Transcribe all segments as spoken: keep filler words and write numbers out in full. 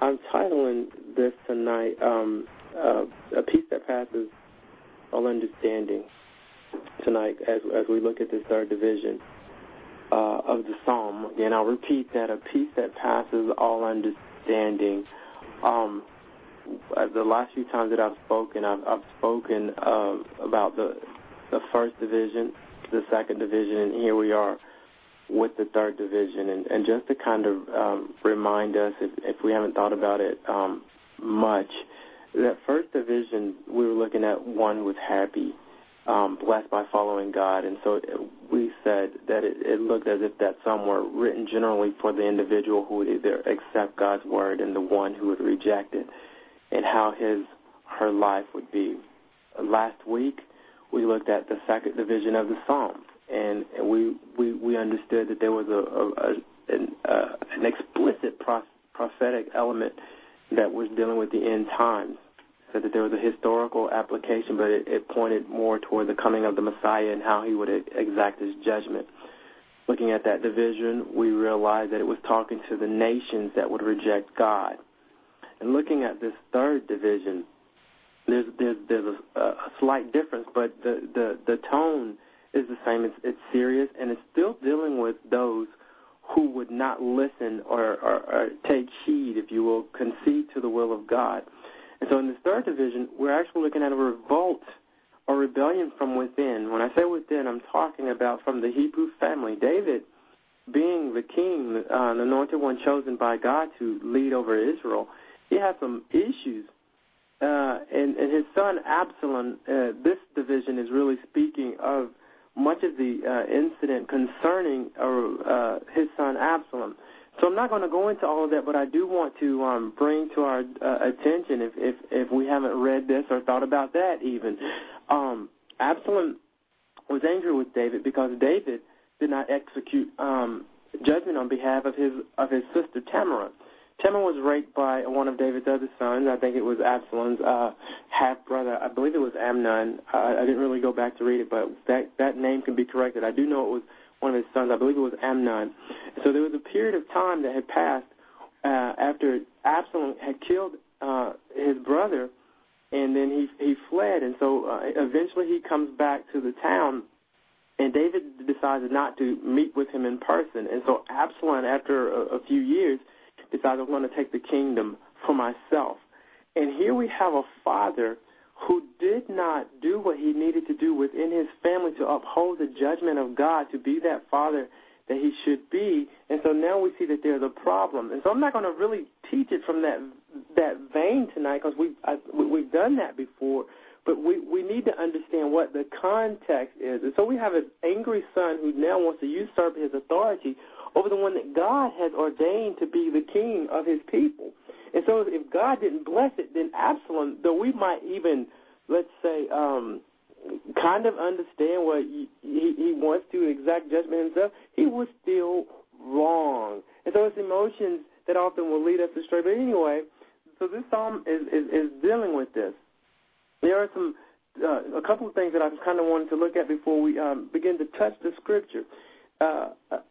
I'm titling this tonight, um, uh, A Peace That Passes All Understanding, tonight as as we look at this third division uh, of the Psalm. Again, I'll repeat that, a peace that passes all understanding. Um, the last few times that I've spoken, I've, I've spoken uh, about the the first division, the second division, and here we are with the third division. And, and just to kind of um, remind us, if, if we haven't thought about it um, much, that first division, we were looking at one who was happy, um, blessed by following God. And so we said that it, it looked as if that some were written generally for the individual who would either accept God's word and the one who would reject it, and how his her life would be. Last week, we looked at the second division of the Psalms, and, and we, we we understood that there was a, a, a an, uh, an explicit pro- prophetic element that was dealing with the end times. Said that there was a historical application, but it, it pointed more toward the coming of the Messiah and how he would exact his judgment. Looking at that division, we realized that it was talking to the nations that would reject God. And looking at this third division, there's there's, there's a, a slight difference, but the, the, the tone is the same. It's, it's serious, and it's still dealing with those who would not listen or, or, or take heed, if you will, concede to the will of God. And so in this third division, we're actually looking at a revolt or rebellion from within. When I say within, I'm talking about from the Hebrew family. David, being the king, uh, the anointed one chosen by God to lead over Israel, he had some issues. Uh, and, and his son Absalom, uh, this division is really speaking of much of the uh, incident concerning uh, uh, his son Absalom. So I'm not going to go into all of that, but I do want to um, bring to our uh, attention, if, if if we haven't read this or thought about that even, um, Absalom was angry with David because David did not execute um, judgment on behalf of his of his sister Tamar. Tamar was raped by one of David's other sons. I think it was Absalom's uh, half-brother. I believe it was Amnon. Uh, I didn't really go back to read it, but that, that name can be corrected. I do know it was one of his sons. I believe it was Amnon. So there was a period of time that had passed uh, after Absalom had killed uh, his brother, and then he he fled. And so uh, eventually he comes back to the town, and David decides not to meet with him in person. And so Absalom, after a, a few years, decided, I'm going to take the kingdom for myself. And here we have a father who did not do what he needed to do within his family to uphold the judgment of God, to be that father that he should be. And so now we see that there's a problem. And so I'm not going to really teach it from that that vein tonight, because we've, I, we've done that before. But we, we need to understand what the context is. And so we have an angry son who now wants to usurp his authority over the one that God has ordained to be the king of his people. And so if God didn't bless it, then Absalom, though we might even, let's say, um, kind of understand what he, he, he wants to exact judgment himself, he was still wrong. And so it's emotions that often will lead us astray. But anyway, so this psalm is, is, is dealing with this. There are some, uh, a couple of things that I kind of wanted to look at before we um, begin to touch the scripture. Uh,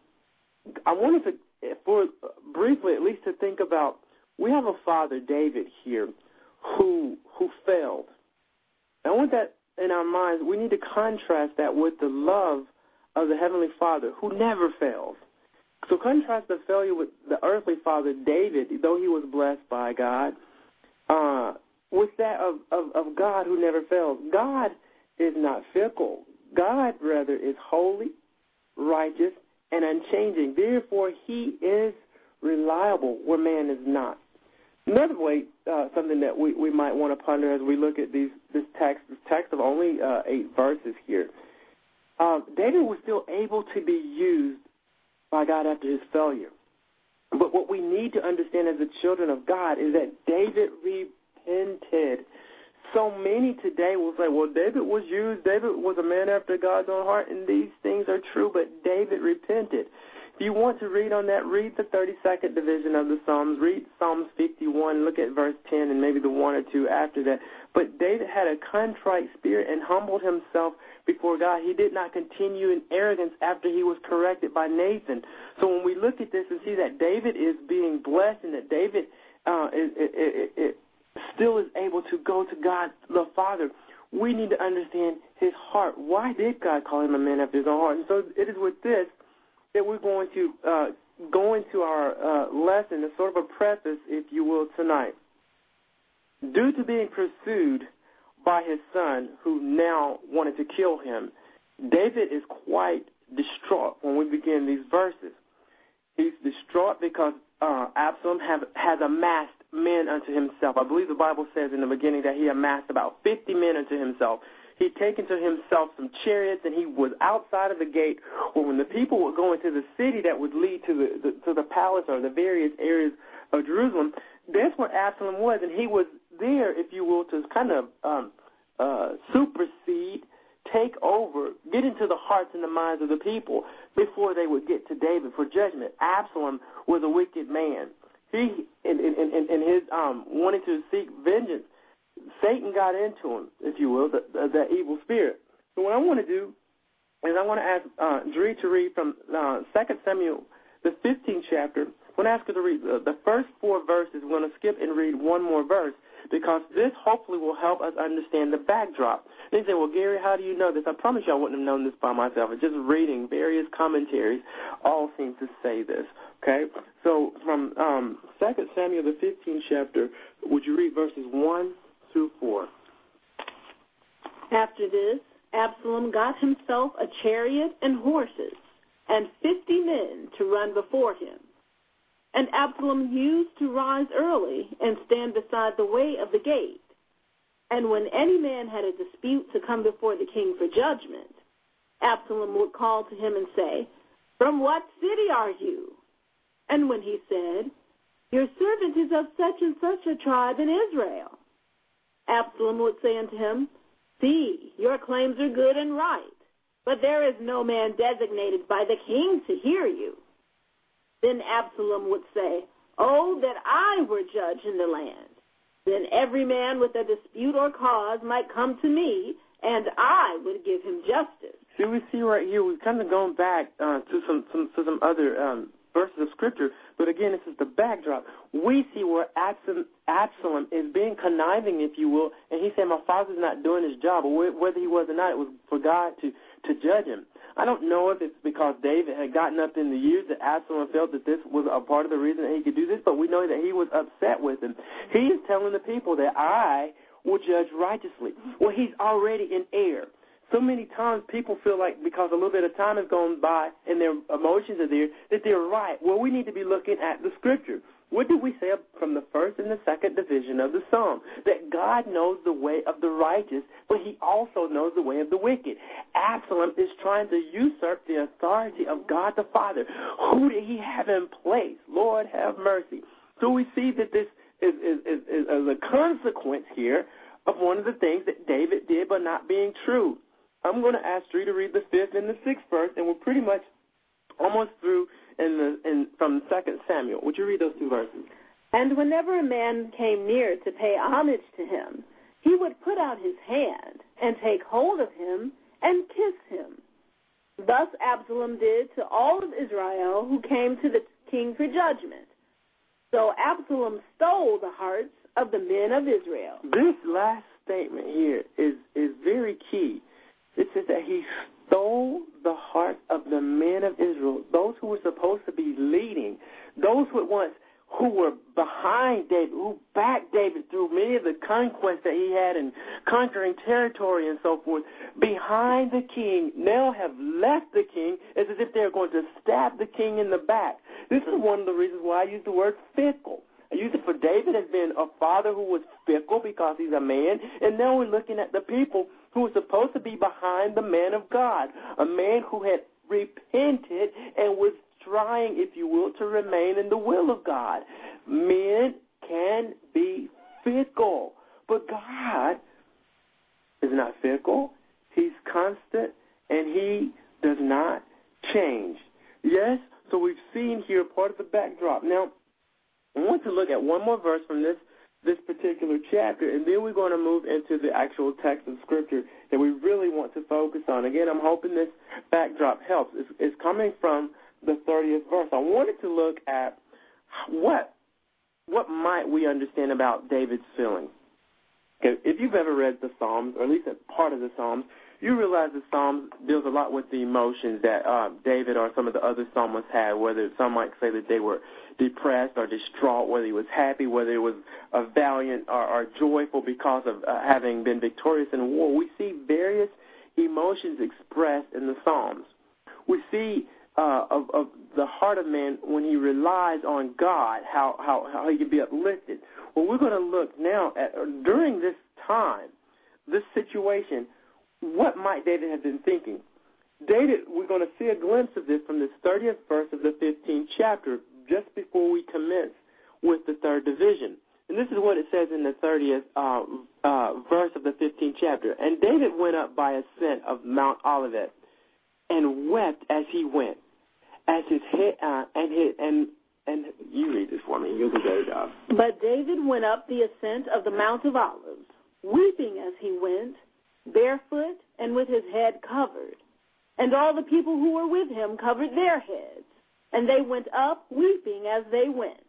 I wanted to, for briefly at least, to think about, we have a father, David, here, who who failed. I want that in our minds. We need to contrast that with the love of the Heavenly Father, who never fails. So contrast the failure with the earthly father, David, though he was blessed by God, uh, with that of, of, of God who never fails. God is not fickle. God, rather, is holy, righteous, and unchanging. Therefore, he is reliable where man is not. Another way, uh, something that we, we might want to ponder as we look at these this text, this text of only uh, eight verses here, uh, David was still able to be used by God after his failure. But what we need to understand as the children of God is that David repented. So many today will say, well, David was used, David was a man after God's own heart, and these things are true, but David repented. If you want to read on that, read the thirty-second division of the Psalms, read Psalms fifty-one, look at verse ten and maybe the one or two after that. But David had a contrite spirit and humbled himself before God. He did not continue in arrogance after he was corrected by Nathan. So when we look at this and see that David is being blessed and that David uh, it, it, it, it still is able to go to God the Father, we need to understand his heart. Why did God call him a man after his own heart? And so it is with this that we're going to uh, go into our uh, lesson, a sort of a preface, if you will, tonight. Due to being pursued by his son, who now wanted to kill him, David is quite distraught when we begin these verses. He's distraught because uh, Absalom have, has amassed men unto himself. I believe the Bible says in the beginning that he amassed about fifty men unto himself. He'd taken to himself some chariots, and he was outside of the gate, where when the people were going to the city that would lead to the, the to the palace or the various areas of Jerusalem, that's where Absalom was, and he was there, if you will, to kind of um, uh, supersede, take over, get into the hearts and the minds of the people before they would get to David for judgment. Absalom was a wicked man. He, in, in, in, in his um, wanting to seek vengeance, Satan got into him, if you will, that the evil spirit. So what I want to do is I want to ask uh, Dree to read from uh, Second Samuel, the fifteenth chapter. I want to ask her to read uh, the first four verses. We're going to skip and read one more verse, because this hopefully will help us understand the backdrop. And you say, well, Gary, how do you know this? I promise you I wouldn't have known this by myself. Just reading various commentaries all seem to say this, okay? So from um, Second Samuel, the fifteenth chapter, would you read verses one through four? After this, Absalom got himself a chariot and horses and fifty men to run before him. And Absalom used to rise early and stand beside the way of the gate. And when any man had a dispute to come before the king for judgment, Absalom would call to him and say, "From what city are you?" And when he said, "Your servant is of such and such a tribe in Israel," Absalom would say unto him, "See, your claims are good and right, but there is no man designated by the king to hear you." Then Absalom would say, "Oh, that I were judge in the land. Then every man with a dispute or cause might come to me, and I would give him justice." See, we see right here, we've kind of gone back uh, to some, some to some other um, verses of Scripture, but again, this is the backdrop. We see where Absalom, Absalom is being conniving, if you will, and he said, "My father's not doing his job," or whether he was or not, it was for God to, to judge him. I don't know if it's because David had gotten up in the years that Absalom felt that this was a part of the reason that he could do this, but we know that he was upset with him. He is telling the people that I will judge righteously. Well, he's already in error. So many times people feel like because a little bit of time has gone by and their emotions are there, that they're right. Well, we need to be looking at the Scripture. What did we say from the first and the second division of the Psalm? That God knows the way of the righteous, but he also knows the way of the wicked. Absalom is trying to usurp the authority of God the Father. Who did he have in place? Lord, have mercy. So we see that this is, is, is, is a consequence here of one of the things that David did but not being true. I'm going to ask Dree to read the fifth and the sixth verse, and we're pretty much almost through in the in from Second Samuel. Would you read those two verses? "And whenever a man came near to pay homage to him, he would put out his hand and take hold of him and kiss him. Thus Absalom did to all of Israel who came to the king for judgment. So Absalom stole the hearts of the men of Israel." This last statement here is, is very key. It says that he stole the hearts of the men of Israel, those who were supposed to be leading, those who once who were behind David, who backed David through many of the conquests that he had in conquering territory and so forth, behind the king, now have left the king. It's as if they're going to stab the king in the back. This is one of the reasons why I use the word fickle. I use it for David as being a father who was fickle because he's a man, and now we're looking at the people who were supposed to be behind the man of God, a man who had repented and was trying, if you will, to remain in the will of God. Men can be fickle, but God is not fickle. He's constant, and he does not change. Yes, so we've seen here part of the backdrop. Now, I want to look at one more verse from this this particular chapter, and then we're going to move into the actual text of Scripture that we really want to focus on. Again, I'm hoping this backdrop helps. It's, it's coming from the thirtieth verse. I wanted to look at what what might we understand about David's feelings? Okay, if you've ever read the Psalms, or at least a part of the Psalms, you realize the Psalms deals a lot with the emotions that uh, David or some of the other psalmists had, whether some might say that they were depressed or distraught, whether he was happy, whether it was uh, valiant or, or joyful because of uh, having been victorious in war. We see various emotions expressed in the Psalms. We see uh, of, of the heart of man when he relies on God, how, how, how he can be uplifted. Well, we're going to look now at, during this time, this situation, what might David have been thinking? David, we're going to see a glimpse of this from this thirtieth verse of the fifteenth chapter, just before we commence with the third division. And this is what it says in the thirtieth uh, uh, verse of the fifteenth chapter. And David went up by ascent of Mount Olivet and wept as he went, as his head uh, and his and and you read this for me. You'll do a better job. But David went up the ascent of the Mount of Olives, weeping as he went, barefoot and with his head covered. And all the people who were with him covered their heads, and they went up weeping as they went.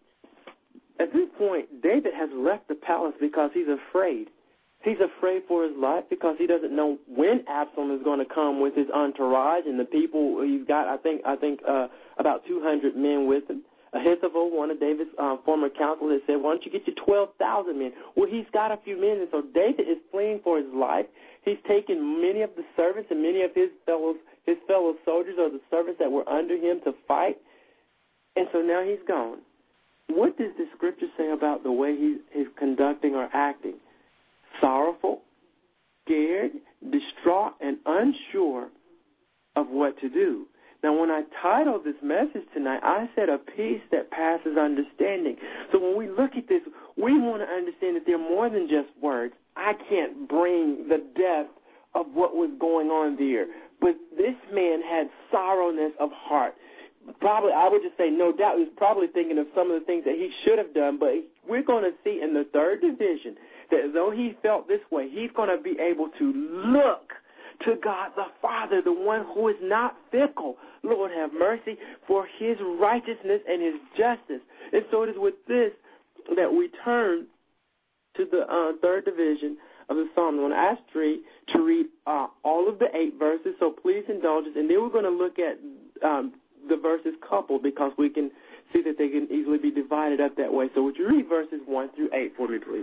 At this point, David has left the palace because he's afraid. He's afraid for his life because he doesn't know when Absalom is going to come with his entourage and the people he's got. I think I think uh, about two hundred men with him. Ahithophel, one of David's uh, former counselors, said, why don't you get your twelve thousand men? Well, he's got a few men, and so David is fleeing for his life. He's taken many of the servants and many of his fellow, his fellow soldiers or the servants that were under him to fight, and so now he's gone. What does the scripture say about the way he is conducting or acting? Sorrowful, scared, distraught, and unsure of what to do. Now, when I titled this message tonight, I said a peace that passes understanding. So when we look at this, we want to understand that they're more than just words. I can't bring the depth of what was going on there. But this man had sorrowness of heart. Probably, I would just say, no doubt, he was probably thinking of some of the things that he should have done. But we're going to see in the third division that though he felt this way, he's going to be able to look to God the Father, the one who is not fickle. Lord, have mercy for his righteousness and his justice. And so it is with this that we turn to the uh, third division of the Psalm. I'm going to ask Tree to read uh, all of the eight verses, so please indulge us. And then we're going to look at um, the verses coupled because we can see that they can easily be divided up that way. So would you read verses one through eight for me, please?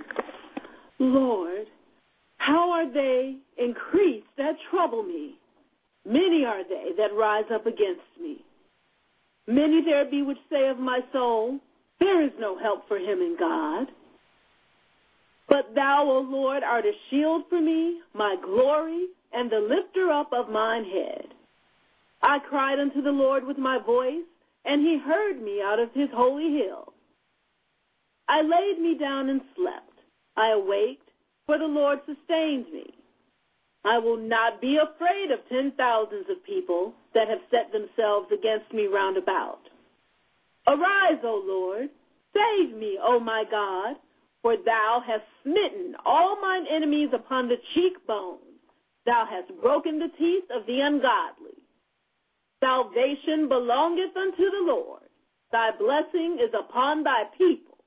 Lord, how are they increased that trouble me? Many are they that rise up against me. Many there be which say of my soul, there is no help for him in God. But thou, O Lord, art a shield for me, my glory, and the lifter up of mine head. I cried unto the Lord with my voice, and he heard me out of his holy hill. I laid me down and slept. I awaked, for the Lord sustained me. I will not be afraid of ten thousands of people that have set themselves against me round about. Arise, O Lord, save me, O my God, for thou hast smitten all mine enemies upon the cheekbone. Thou hast broken the teeth of the ungodly. Salvation belongeth unto the Lord. Thy blessing is upon thy people.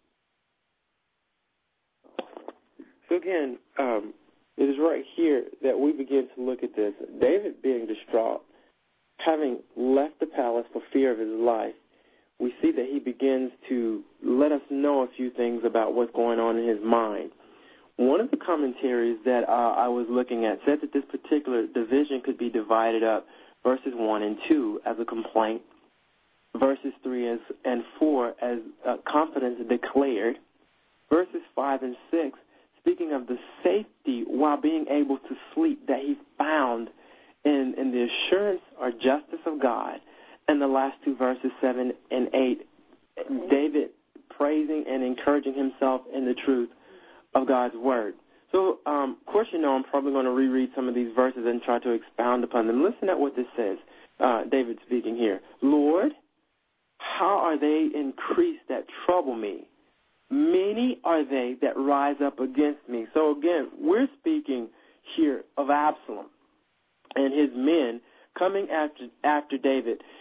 So again, um, it is right here that we begin to look at this. David being distraught, having left the palace for fear of his life, we see that he begins to let us know a few things about what's going on in his mind. One of the commentaries that uh, I was looking at said that this particular division could be divided up, verses one and two as a complaint, verses three as, and four as uh, confidence declared, verses five and six speaking of the safety while being able to sleep that he found in, in the assurance or justice of God. And the last two verses, seven and eight, David praising and encouraging himself in the truth of God's word. So, um, of course, you know I'm probably going to reread some of these verses and try to expound upon them. Listen at what this says, uh, David speaking here. Lord, how are they increased that trouble me? Many are they that rise up against me. So, again, we're speaking here of Absalom and his men coming after after David.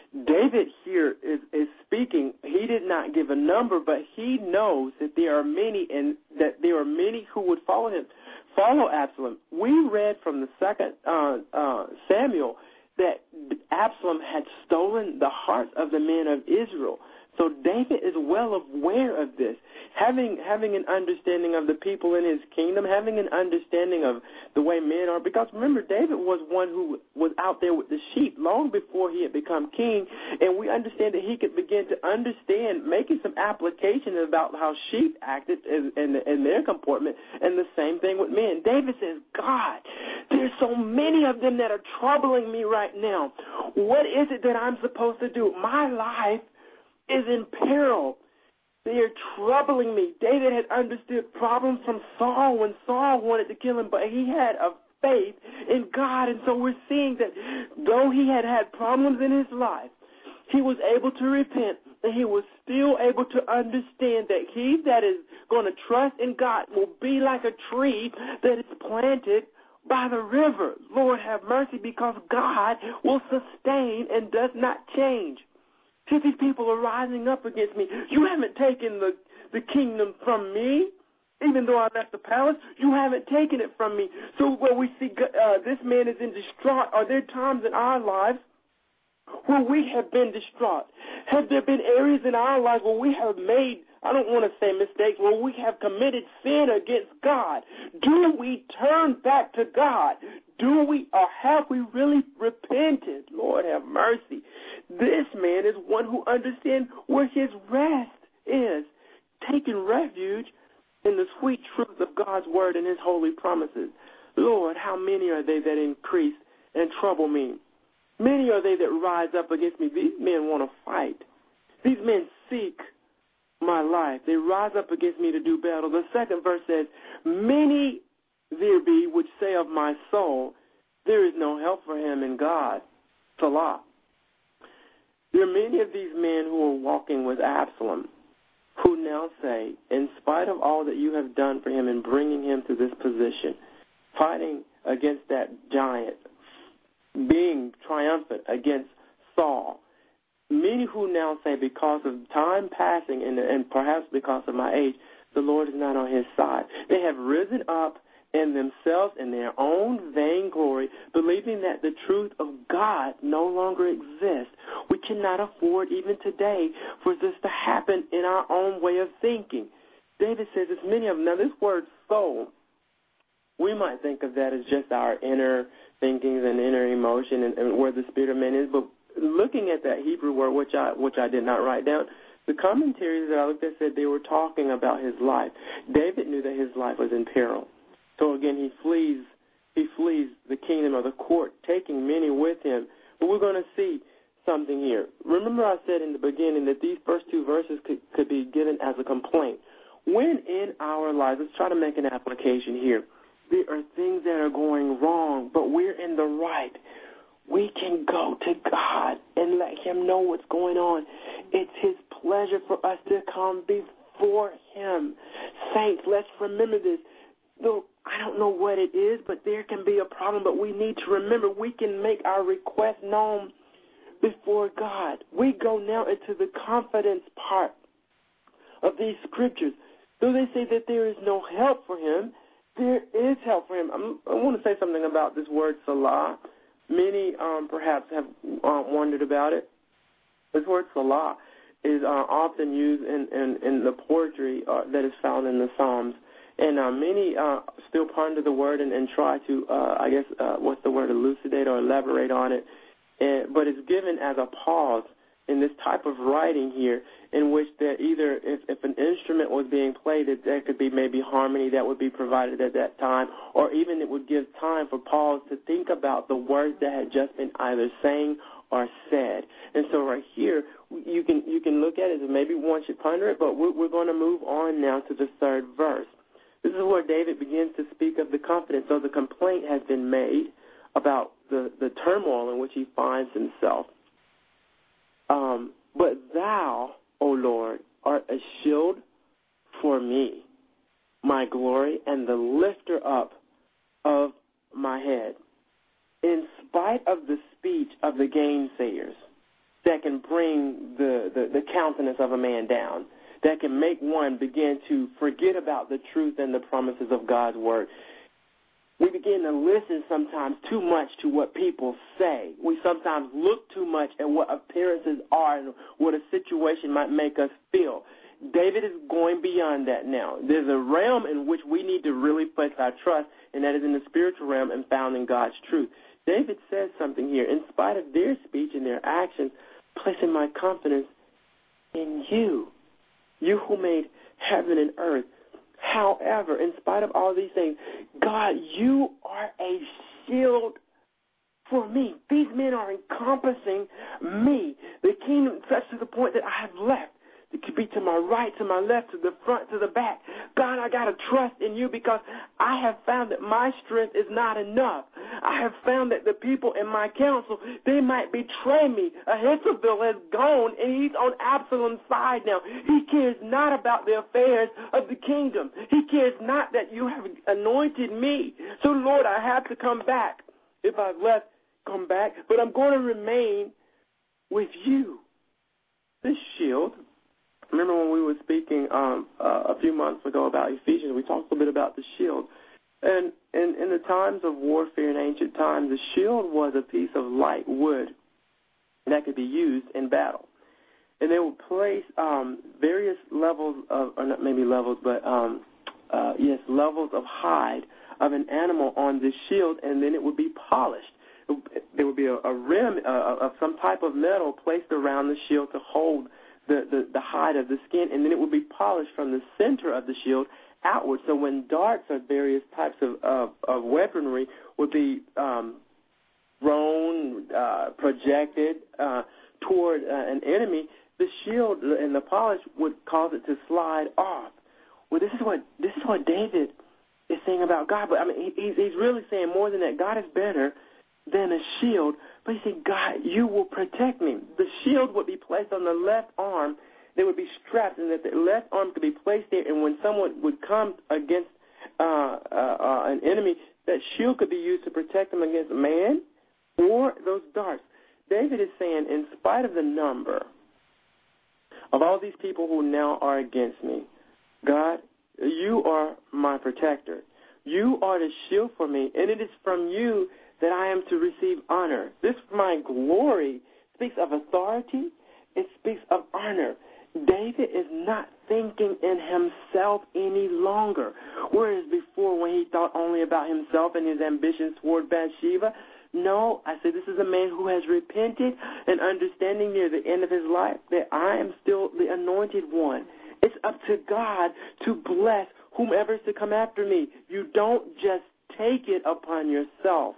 David here is, is speaking. He did not give a number, but he knows that there are many, and that there are many who would follow him, follow Absalom. We read from the second uh, uh, Samuel that Absalom had stolen the hearts of the men of Israel. So David is well aware of this, having having an understanding of the people in his kingdom, having an understanding of the way men are. Because remember, David was one who was out there with the sheep long before he had become king, and we understand that he could begin to understand, making some applications about how sheep acted in, in, in their comportment, and the same thing with men. David says, God, there's so many of them that are troubling me right now. What is it that I'm supposed to do? My life is in peril. They are troubling me. David had understood problems from Saul when Saul wanted to kill him, but he had a faith in God. And so we're seeing that though he had had problems in his life, he was able to repent, and he was still able to understand that he that is going to trust in God will be like a tree that is planted by the river. Lord, have mercy, because God will sustain and does not change. See, these people are rising up against me. You haven't taken the, the kingdom from me, even though I left the palace. You haven't taken it from me. So where we see uh, this man is in distraught, are there times in our lives where we have been distraught? Have there been areas in our lives where we have made, I don't want to say mistakes, where we have committed sin against God? Do we turn back to God? Do we, or have we really repented? Lord, have mercy. This man is one who understands where his rest is, taking refuge in the sweet truth of God's word and his holy promises. Lord, how many are they that increase and trouble me? Many are they that rise up against me. These men want to fight. These men seek my life. They rise up against me to do battle. The second verse says, many there be which say of my soul, there is no help for him in God. Salah. There are many of these men who are walking with Absalom who now say, in spite of all that you have done for him in bringing him to this position, fighting against that giant, being triumphant against Saul, many who now say, because of time passing and, and perhaps because of my age, the Lord is not on his side. They have risen up in themselves, in their own vainglory, believing that the truth of God no longer exists. We cannot afford even today for this to happen in our own way of thinking. David says there's many of them. Now, this word soul, we might think of that as just our inner thinkings and inner emotion and, and where the spirit of man is, but looking at that Hebrew word, which I which I did not write down, the commentaries that I looked at said they were talking about his life. David knew that his life was in peril. So again, he flees, he flees the kingdom of the court, taking many with him. But we're going to see something here. Remember I said in the beginning that these first two verses could, could be given as a complaint. When in our lives, let's try to make an application here. There are things that are going wrong, but we're in the right. We can go to God and let him know what's going on. It's his pleasure for us to come before him. Saints, let's remember this. Though I don't know what it is, but there can be a problem, but we need to remember we can make our request known before God. We go now into the confidence part of these scriptures. Though they say that there is no help for him, there is help for him. I'm, I want to say something about this word salah. Many um, perhaps have uh, wondered about it. This word salah is uh, often used in, in, in the poetry uh, that is found in the Psalms. And uh, many uh, still ponder the word and, and try to, uh, I guess, uh, what's the word, elucidate or elaborate on it. And, but it's given as a pause in this type of writing here, in which that either if, if an instrument was being played, that there could be maybe harmony that would be provided at that time, or even it would give time for Paul to think about the words that had just been either saying or said. And so right here, you can you can look at it as maybe one should ponder it, but we're, we're going to move on now to the third verse. This is where David begins to speak of the confidence. So the complaint has been made about the, the turmoil in which he finds himself. Um, but thou, O Lord, art a shield for me, my glory, and the lifter up of my head. In spite of the speech of the gainsayers, that can bring the, the, the countenance of a man down, that can make one begin to forget about the truth and the promises of God's word. We begin to listen sometimes too much to what people say. We sometimes look too much at what appearances are and what a situation might make us feel. David is going beyond that now. There's a realm in which we need to really place our trust, and that is in the spiritual realm and found in God's truth. David says something here. In spite of their speech and their actions, placing my confidence in you, you who made heaven and earth. However, in spite of all these things, God, you are a shield for me. These men are encompassing me. The kingdom such to the point that I have left. It could be to my right, to my left, to the front, to the back. God, I got to trust in you because I have found that my strength is not enough. I have found that the people in my council, they might betray me. Ahithophel has gone, and he's on Absalom's side now. He cares not about the affairs of the kingdom. He cares not that you have anointed me. So, Lord, I have to come back. If I've left, come back. But I'm going to remain with you. This shield. Remember when we were speaking um, uh, a few months ago about Ephesians, we talked a little bit about the shield. And in, in the times of warfare in ancient times, the shield was a piece of light wood that could be used in battle. And they would place um, various levels of, or not maybe levels, but um, uh, yes, levels of hide of an animal on this shield, and then it would be polished. There would be a, a rim uh, of some type of metal placed around the shield to hold The, the, the hide of the skin, and then it would be polished from the center of the shield outward. So when darts or various types of, of, of weaponry would be um, thrown, uh, projected uh, toward uh, an enemy, the shield and the polish would cause it to slide off. Well, this is what this is what David is saying about God. But I mean, he, he's really saying more than that. God is better than a shield. But he said, God, you will protect me. The shield would be placed on the left arm. They would be strapped, and that the left arm could be placed there. And when someone would come against uh, uh, uh, an enemy, that shield could be used to protect them against man or those darts. David is saying, in spite of the number of all these people who now are against me, God, you are my protector. You are the shield for me, and it is from you that I am to receive honor. This my glory speaks of authority. It speaks of honor. David is not thinking in himself any longer. Whereas before, when he thought only about himself and his ambitions toward Bathsheba, no, I said this is a man who has repented and understanding near the end of his life that I am still the anointed one. It's up to God to bless whomever is to come after me. You don't just take it upon yourself.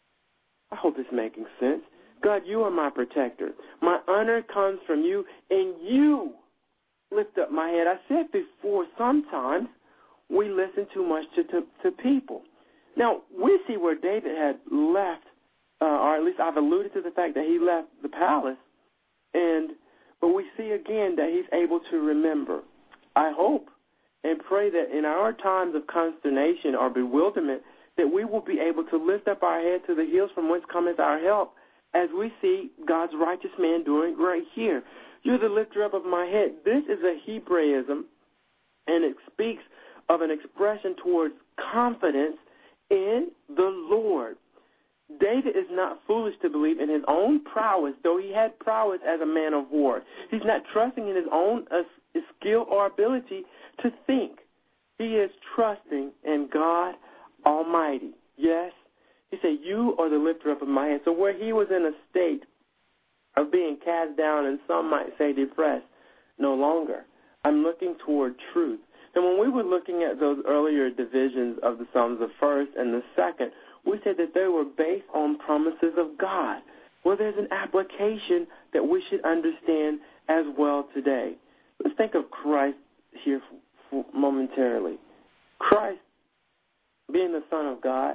I hope it's making sense. God, you are my protector. My honor comes from you, and you lift up my head. I said before, sometimes we listen too much to, to, to people. Now, we see where David had left, uh, or at least I've alluded to the fact that he left the palace, and but we see again that he's able to remember. I hope and pray that in our times of consternation or bewilderment, that we will be able to lift up our head to the hills from whence cometh our help, as we see God's righteous man doing right here. You're the lifter up of my head. This is a Hebraism, and it speaks of an expression towards confidence in the Lord. David is not foolish to believe in his own prowess, though he had prowess as a man of war. He's not trusting in his own uh, skill or ability to think. He is trusting in God Almighty. Yes, he said, you are the lifter up of my head. So where he was in a state of being cast down, and some might say depressed, no longer. I'm looking toward truth. And when we were looking at those earlier divisions of the Psalms, the first and the second, we said that they were based on promises of God. Well, there's an application that we should understand as well today. Let's think of Christ here for, for momentarily. Christ, being the Son of God,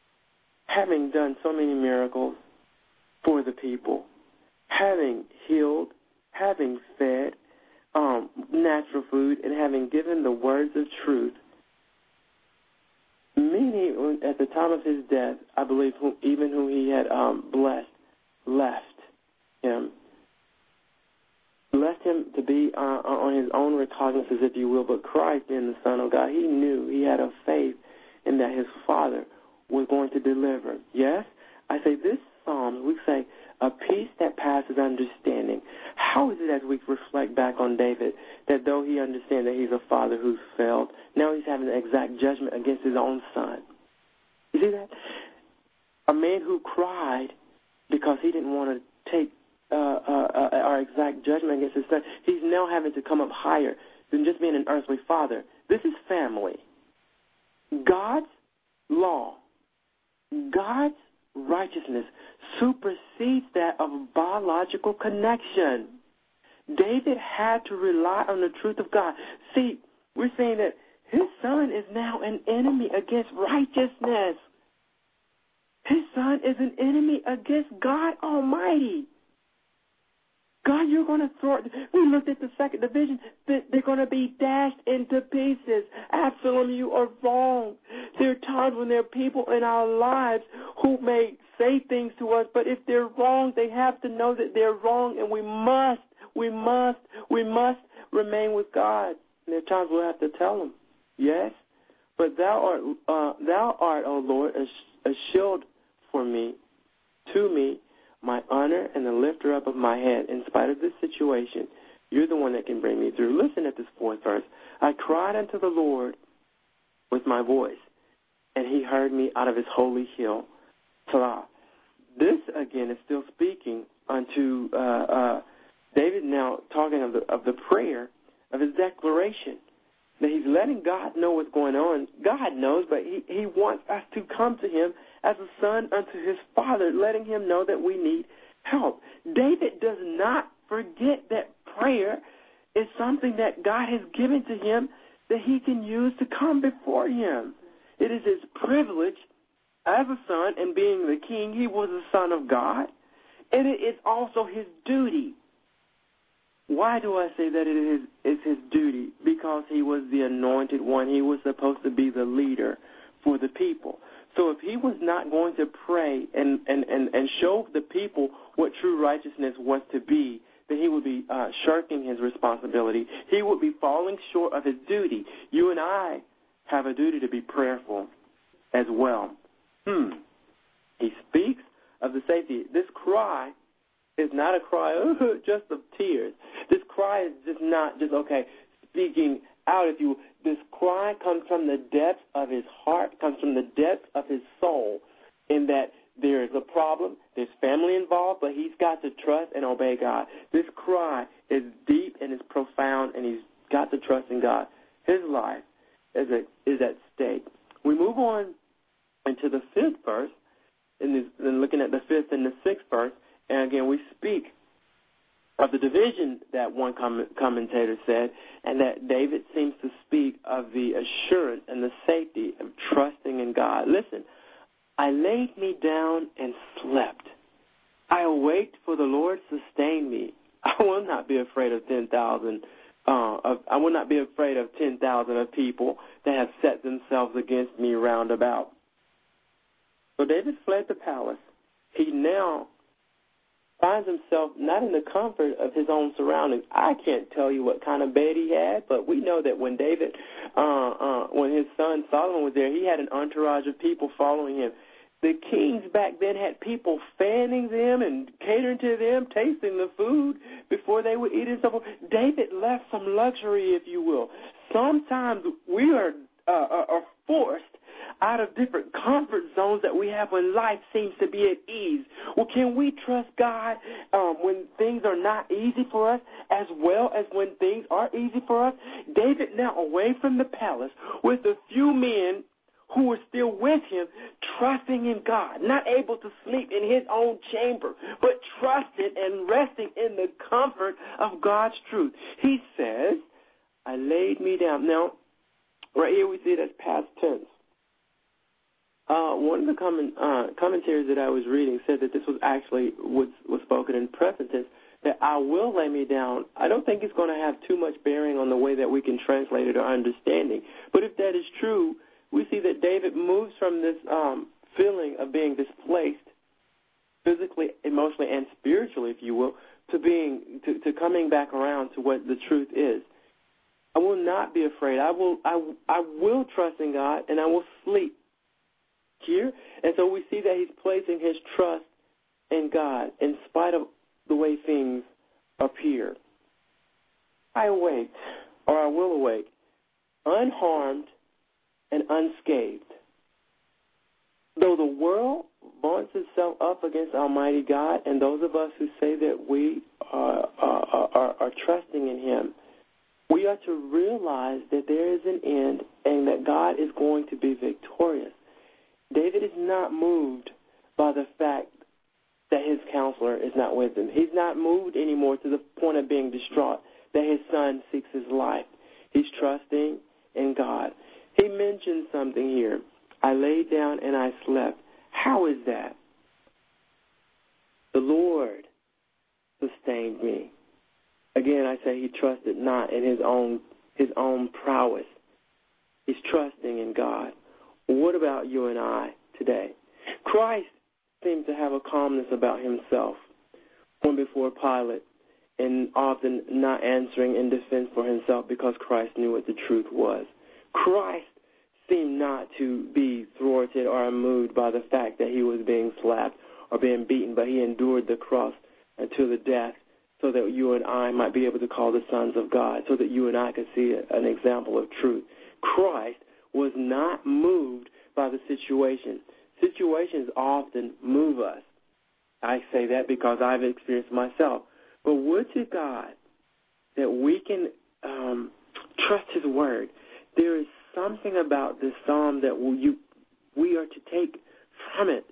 having done so many miracles for the people, having healed, having fed um, natural food, and having given the words of truth, many, at the time of his death, I believe who, even who he had um, blessed, left him. blessed him to be uh, on his own recognizance, if you will, but Christ being the Son of God, he knew, he had a faith in that his Father was going to deliver. Yes? I say this psalm, we say, a peace that passes understanding. How is it as we reflect back on David that though he understands that he's a father who's failed, now he's having an exact judgment against his own son? You see that? A man who cried because he didn't want to take uh, uh, uh, our exact judgment against his son, he's now having to come up higher than just being an earthly father. This is family. God's law, God's righteousness supersedes that of a biological connection. David had to rely on the truth of God. See, we're saying that his son is now an enemy against righteousness. His son is an enemy against God Almighty. God, you're going to throw it. We looked at the second division. They're going to be dashed into pieces. Absalom, you are wrong. There are times when there are people in our lives who may say things to us, but if they're wrong, they have to know that they're wrong, and we must, we must, we must remain with God. And there are times we'll have to tell them, yes, but thou art, uh, thou art, O Lord, a, a shield for me, to me, my honor and the lifter up of my head. In spite of this situation, you're the one that can bring me through. Listen at this fourth verse. I cried unto the Lord with my voice, and he heard me out of his holy hill. Salah. This, again, is still speaking unto uh, uh, David now talking of the, of the prayer, of his declaration, that he's letting God know what's going on. God knows, but he, he wants us to come to him as a son unto his father, letting him know that we need help. David does not forget that prayer is something that God has given to him that he can use to come before him. It is his privilege as a son, and being the king, he was a son of God, and it is also his duty. Why do I say that it is, is his duty? Because he was the anointed one. He was supposed to be the leader for the people. So if he was not going to pray and, and, and, and show the people what true righteousness was to be, then he would be uh, shirking his responsibility. He would be falling short of his duty. You and I have a duty to be prayerful as well. Hmm. He speaks of the safety. This cry is not a cry oh, just of tears. This cry is just not just, okay, speaking out, if you this cry comes from the depths of his heart, comes from the depths of his soul, in that there is a problem, there's family involved, but he's got to trust and obey God. This cry is deep and it's profound, and he's got to trust in God. His life is, a, is at stake. We move on into the fifth verse, in this, and looking at the fifth and the sixth verse, and again we speak of the division that one com- commentator said, and that David seems to speak of the assurance and the safety of trusting in God. Listen, I laid me down and slept. I awaked, for the Lord sustained me. I will not be afraid of ten thousand. Uh, of, I will not be afraid of ten thousand of people that have set themselves against me round about. So David fled the palace. He now finds himself not in the comfort of his own surroundings. I can't tell you what kind of bed he had, but we know that when David, uh, uh, when his son Solomon was there, he had an entourage of people following him. The kings back then had people fanning them and catering to them, tasting the food before they would eat and so forth. David left some luxury, if you will. Sometimes we are, uh, are forced out of different comfort zones that we have when life seems to be at ease. Well, can we trust God um, when things are not easy for us as well as when things are easy for us? David, now away from the palace with a few men who were still with him, trusting in God, not able to sleep in his own chamber, but trusting and resting in the comfort of God's truth. He says, I laid me down. Now, right here we see that's past tense. Uh, one of the comment, uh, commentaries that I was reading said that this was actually was, was spoken in present tense, that I will lay me down. I don't think it's going to have too much bearing on the way that we can translate it or understanding. But if that is true, we see that David moves from this um, feeling of being displaced physically, emotionally, and spiritually, if you will, to being to, to coming back around to what the truth is. I will not be afraid. I will I, I will trust in God, and I will sleep here. And so we see that he's placing his trust in God in spite of the way things appear. I awake, or I will awake, unharmed and unscathed. Though the world vaunts itself up against Almighty God, and those of us who say that we are, are, are, are trusting in him, we are to realize that there is an end and that God is going to be victorious. David is not moved by the fact that his counselor is not with him. He's not moved anymore to the point of being distraught that his son seeks his life. He's trusting in God. He mentions something here. I lay down and I slept. How is that? The Lord sustained me. Again, I say he trusted not in his own his own prowess. He's trusting in God. What about you and I today? Christ seemed to have a calmness about himself when before Pilate, and often not answering in defense for himself because Christ knew what the truth was. Christ seemed not to be thwarted or unmoved by the fact that he was being slapped or being beaten, but he endured the cross until the death so that you and I might be able to call the sons of God, so that you and I could see an example of truth. Christ was not moved by the situation. Situations often move us. I say that because I've experienced myself. But would to God that we can um, trust his word. There is something about this psalm that we, you, we are to take from it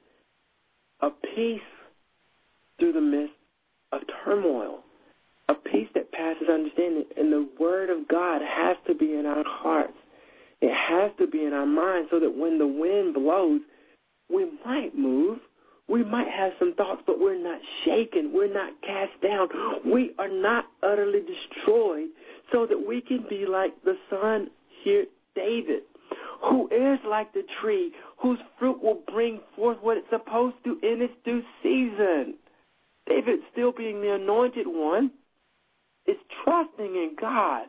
a peace through the midst of turmoil, a peace that passes understanding. And the word of God has to be in our hearts. It has to be in our minds so that when the wind blows, we might move. We might have some thoughts, but we're not shaken. We're not cast down. We are not utterly destroyed so that we can be like the son here, David, who is like the tree whose fruit will bring forth what it's supposed to in its due season. David, still being the anointed one, is trusting in God.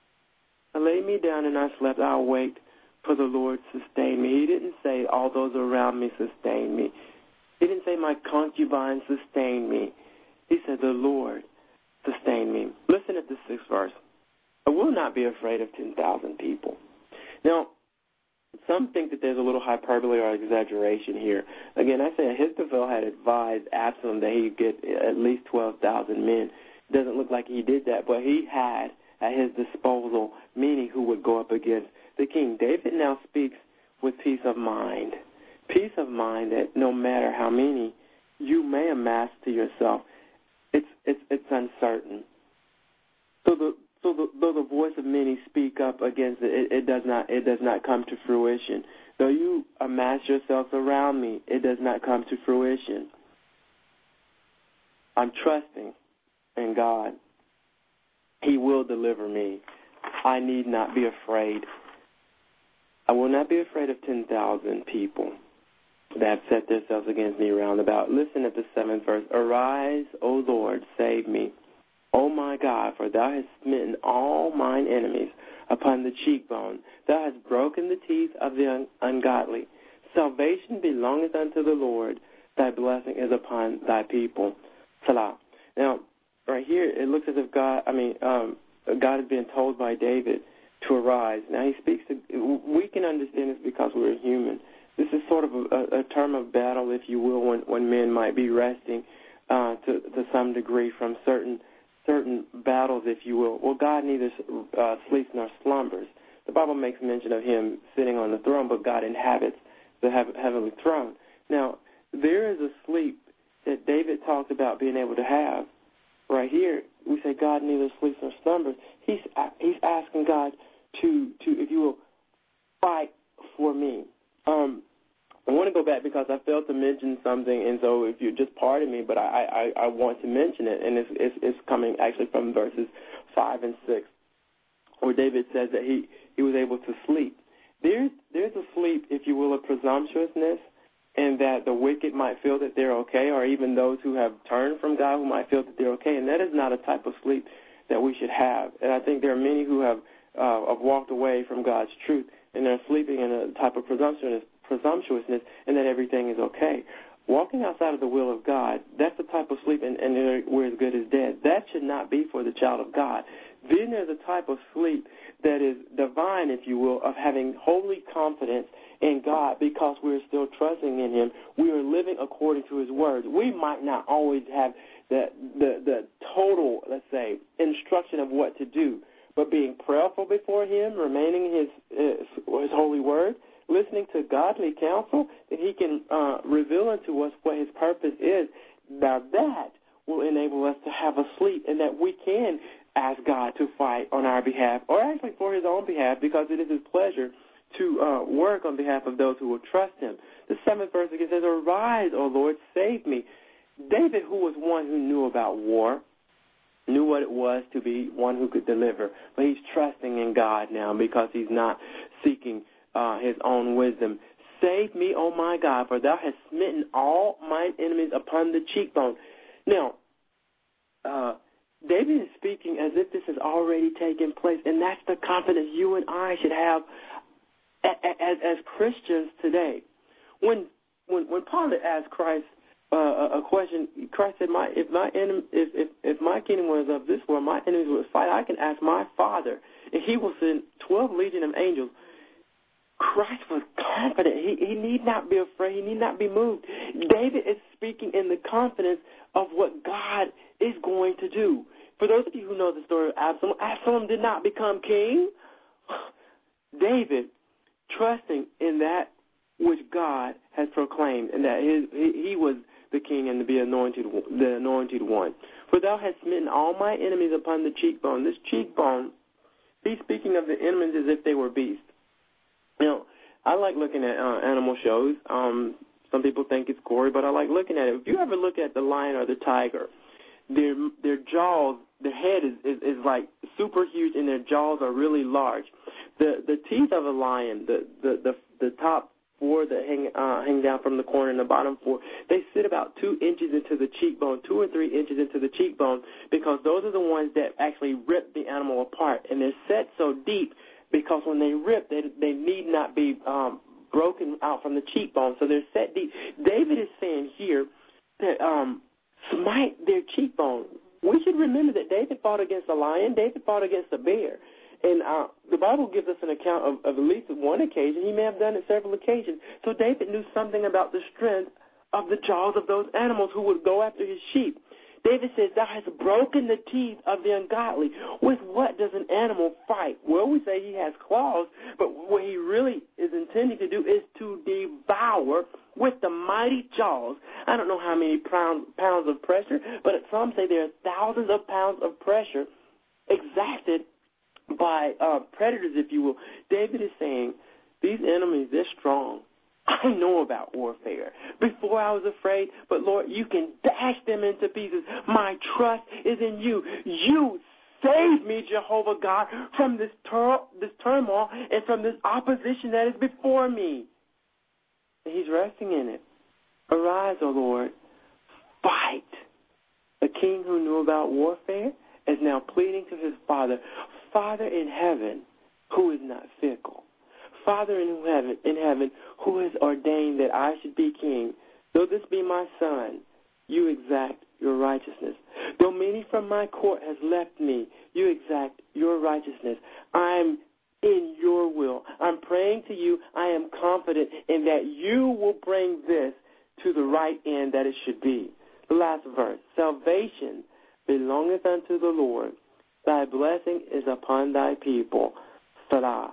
I laid me down and I slept. I awaked, for the Lord sustained me. He didn't say all those around me sustained me. He didn't say my concubine sustained me. He said the Lord sustained me. Listen at the sixth verse. I will not be afraid of ten thousand people. Now, some think that there's a little hyperbole or exaggeration here. Again, I say Ahithophel had advised Absalom that he'd get at least twelve thousand men. It doesn't look like he did that, but he had at his disposal many who would go up against the king. David now speaks with peace of mind. Peace of mind that no matter how many you may amass to yourself, it's it's it's uncertain. So the so the, though the voice of many speak up against it, it, it does not it does not come to fruition. Though you amass yourselves around me, it does not come to fruition. I'm trusting in God. He will deliver me. I need not be afraid. I will not be afraid of ten thousand people that have set themselves against me round about. Listen at the seventh verse. Arise, O Lord, save me. O my God, for thou hast smitten all mine enemies upon the cheekbone. Thou hast broken the teeth of the un- ungodly. Salvation belongeth unto the Lord. Thy blessing is upon thy people. Salah. Now, right here, it looks as if God, I mean, um, God is being told by David to arise. Now, he speaks to, we can understand this because we're human. This is sort of a, a term of battle, if you will, when, when men might be resting uh, to, to some degree from certain certain battles, if you will. Well, God neither uh, sleeps nor slumbers. The Bible makes mention of him sitting on the throne, but God inhabits the heavenly throne. Now, there is a sleep that David talks about being able to have. Right here, we say God neither sleeps nor slumbers. He's he's asking God to, to if you will, fight for me. Um, I want to go back because I failed to mention something, and so if you just pardon me, but I, I, I want to mention it, and it's, it's, it's coming actually from verses five and six, where David says that he, he was able to sleep. There's, there's a sleep, if you will, of presumptuousness and that the wicked might feel that they're okay, or even those who have turned from God who might feel that they're okay. And that is not a type of sleep that we should have. And I think there are many who have, uh, have walked away from God's truth, and they're sleeping in a type of presumptuousness, presumptuousness and that everything is okay. Walking outside of the will of God, that's the type of sleep, and, and we're as good as dead. That should not be for the child of God. Then there's a type of sleep that is divine, if you will, of having holy confidence in God because we're still trusting in Him. We are living according to His words. We might not always have the, the, the total, let's say, instruction of what to do, but being prayerful before Him, remaining in His, His, his holy word, listening to godly counsel, that He can uh, reveal unto us what His purpose is. Now that will enable us to have a sleep, and that we can ask God to fight on our behalf, or actually for His own behalf, because it is His pleasure to uh, work on behalf of those who will trust Him. The seventh verse again says, "Arise, O Lord, save me." David, who was one who knew about war, knew what it was to be one who could deliver, but he's trusting in God now because he's not seeking uh, his own wisdom. "Save me, O my God, for thou hast smitten all mine enemies upon the cheekbone." Now, uh, David is speaking as if this has already taken place, and that's the confidence you and I should have as, as Christians today. When when when Pilate asked Christ uh, a question, Christ said, "My if my enemy, if, if if my kingdom was of this world, my enemies would fight. I can ask my Father, and He will send twelve legion of angels." Christ was confident. He, he need not be afraid. He need not be moved. David is speaking in the confidence of what God is going to do. For those of you who know the story of Absalom, Absalom did not become king. David, trusting in that which God has proclaimed, and that his, he, he was the king and to be anointed, the anointed one. "For thou hast smitten all my enemies upon the cheekbone." This cheekbone, he's speaking of the enemies as if they were beasts. You know, I like looking at uh, animal shows. Um, some people think it's gory, but I like looking at it. If you ever look at the lion or the tiger, their their jaws, their head is, is, is like super huge, and their jaws are really large. The the teeth of a lion, the the the, the top four that hang uh, hang down from the corner and the bottom four, they sit about two inches into the cheekbone, two or three inches into the cheekbone, because those are the ones that actually rip the animal apart, and they're set so deep because when they rip, they they need not be um, broken out from the cheekbone, so they're set deep. David is saying here that um, smite their cheekbone. We should remember that David fought against a lion. David fought against a bear. And uh, the Bible gives us an account of, of at least one occasion. He may have done it several occasions. So David knew something about the strength of the jaws of those animals who would go after his sheep. David says, "Thou hast broken the teeth of the ungodly." With what does an animal fight? Well, we say he has claws, but what he really is intending to do is to devour with the mighty jaws. I don't know how many pound, pounds of pressure, but some say there are thousands of pounds of pressure exacted by uh, predators, if you will. David is saying, these enemies, they're strong. I know about warfare. Before I was afraid, but Lord, you can dash them into pieces. My trust is in you. You save me, Jehovah God, from this, tur- this turmoil and from this opposition that is before me. And he's resting in it. "Arise, O Lord, fight." A king who knew about warfare is now pleading to his Father, Father in heaven, who is not fickle. Father in heaven, in heaven, who has ordained that I should be king. Though this be my son, you exact your righteousness. Though many from my court has left me, you exact your righteousness. I'm in your will. I'm praying to you. I am confident in that you will bring this to the right end that it should be. The last verse, "Salvation belongeth unto the Lord. Thy blessing is upon thy people." Salah.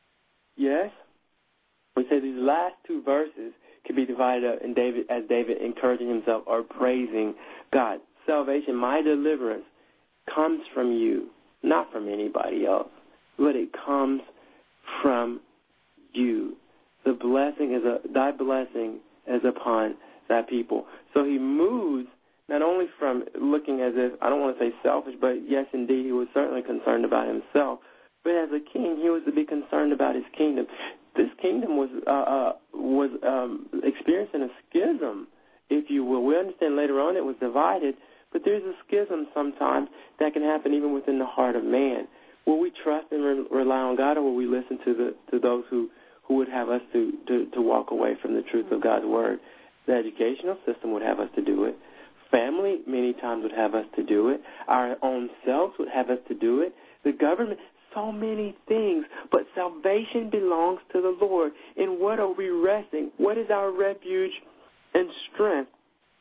Yes? We say these last two verses can be divided up in David as David encouraging himself or praising God. Salvation, my deliverance, comes from you, not from anybody else, but it comes from you. The blessing is a, thy blessing is upon thy people. So he moves not only from looking as if, I don't want to say selfish, but yes, indeed, he was certainly concerned about himself. But as a king, he was to be concerned about his kingdom. This kingdom was uh, uh, was um, experiencing a schism, if you will. We understand later on it was divided, but there's a schism sometimes that can happen even within the heart of man. Will we trust and re- rely on God, or will we listen to the to those who, who would have us to, to, to walk away from the truth of God's word? The educational system would have us to do it. Family many times would have us to do it. Our own selves would have us to do it. The government, so many things. But salvation belongs to the Lord. In what are we resting? What is our refuge and strength?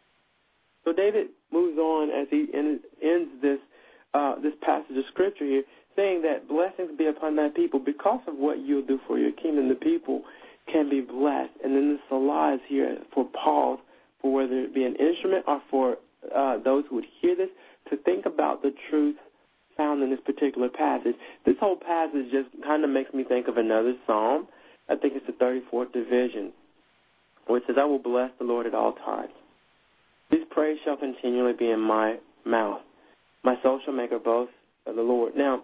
So David moves on as he ends this uh, this passage of Scripture here, saying that blessings be upon thy people because of what you'll do for your kingdom. The people can be blessed. And then the Salah is here for pause, for whether it be an instrument or for uh, those who would hear this, to think about the truth found in this particular passage. This whole passage just kind of makes me think of another psalm. I think it's the thirty-fourth division, where it says, I will bless the Lord at all times. His praise shall continually be in my mouth. My soul shall make a boast of the Lord. Now,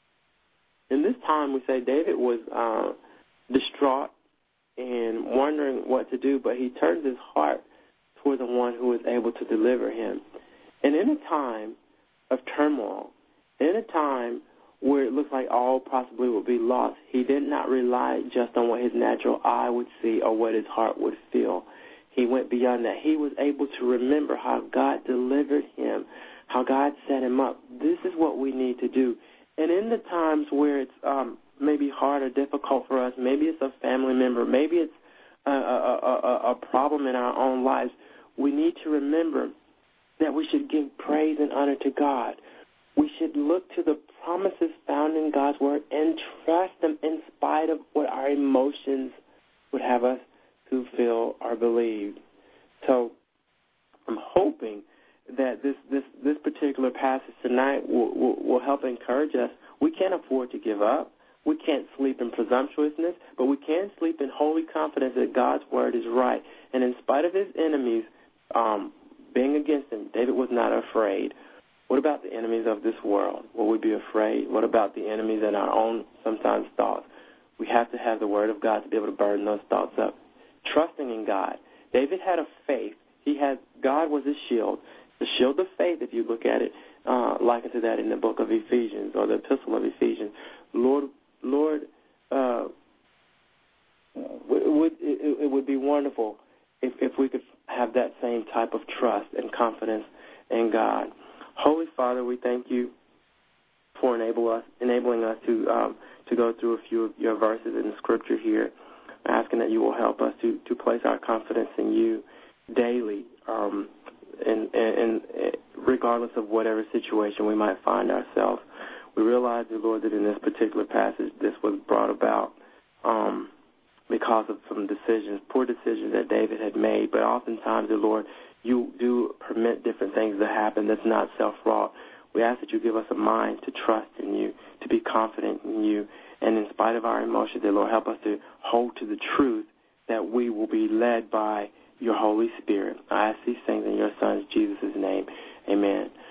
in this time, we say David was uh, distraught and wondering what to do, but he turned his heart toward the one who was able to deliver him. And in a time of turmoil, in a time where it looks like all possibly would be lost, he did not rely just on what his natural eye would see or what his heart would feel. He went beyond that. He was able to remember how God delivered him, how God set him up. This is what we need to do. And in the times where it's um, maybe hard or difficult for us, maybe it's a family member, maybe it's a, a, a, a problem in our own lives, we need to remember that we should give praise and honor to God. We should look to the promises found in God's word and trust them in spite of what our emotions would have us to feel or believe. So I'm hoping that this, this, this particular passage tonight will, will, will help encourage us. We can't afford to give up. We can't sleep in presumptuousness, but we can sleep in holy confidence that God's word is right. And in spite of his enemies um, being against him, David was not afraid. What about the enemies of this world? Will we be afraid? What about the enemies in our own, sometimes, thoughts? We have to have the word of God to be able to burden those thoughts up. Trusting in God. David had a faith. He had, God was his shield. The shield of faith, if you look at it, uh, likened to that in the book of Ephesians or the epistle of Ephesians. Lord, Lord, uh, it would, it, it would be wonderful if, if we could have that same type of trust and confidence in God. Holy Father, we thank you for enable us, enabling us to um, to go through a few of your verses in the Scripture here, asking that you will help us to, to place our confidence in you daily, um, and, and, and regardless of whatever situation we might find ourselves. We realize, dear Lord, that in this particular passage, this was brought about um, because of some decisions, poor decisions that David had made. But oftentimes, dear Lord, you do permit different things to happen that's not self-wrought. We ask that you give us a mind to trust in you, to be confident in you, and in spite of our emotions, dear Lord, help us to hold to the truth that we will be led by your Holy Spirit. I ask these things in your Son, Jesus' name. Amen.